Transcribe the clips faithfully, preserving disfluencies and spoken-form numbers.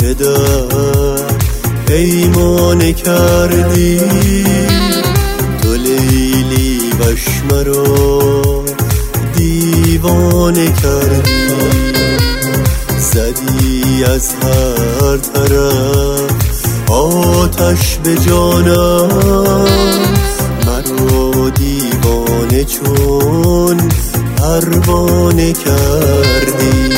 که در پیمانه کردی، تو لیلی وش مرا دیوانه کردی. زدی از هر طرف آتش به جانم، مرا دیوانه چون پروانه کردی.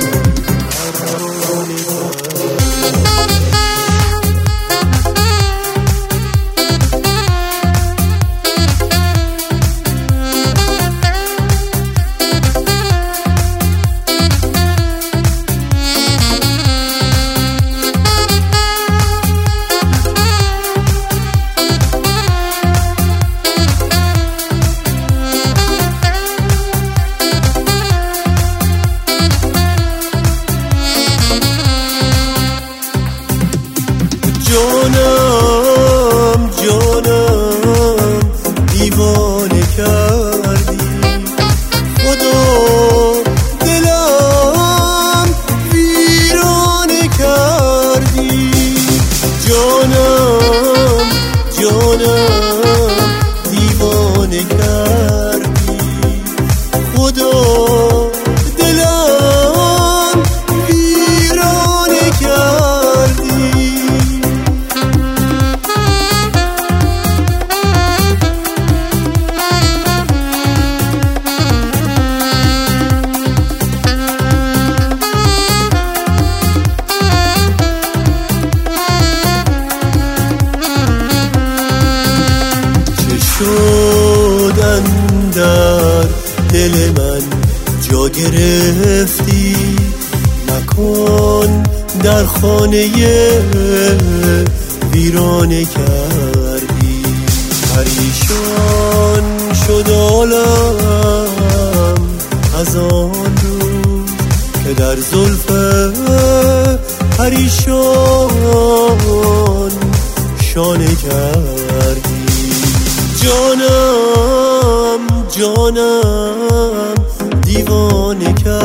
جانم جانم دیوانه کردی، خدا دلم ویرانه کردی. جانم جانم دیوانه کردی، خدا دلم ویرانه کردی. شدن در دل من جا گرفتی، مکان در خانه ویرانه کردی. پریشان شد عالم از آن روز که در زلف پریشان شانه کردی. جانم جانم دیوانه کرد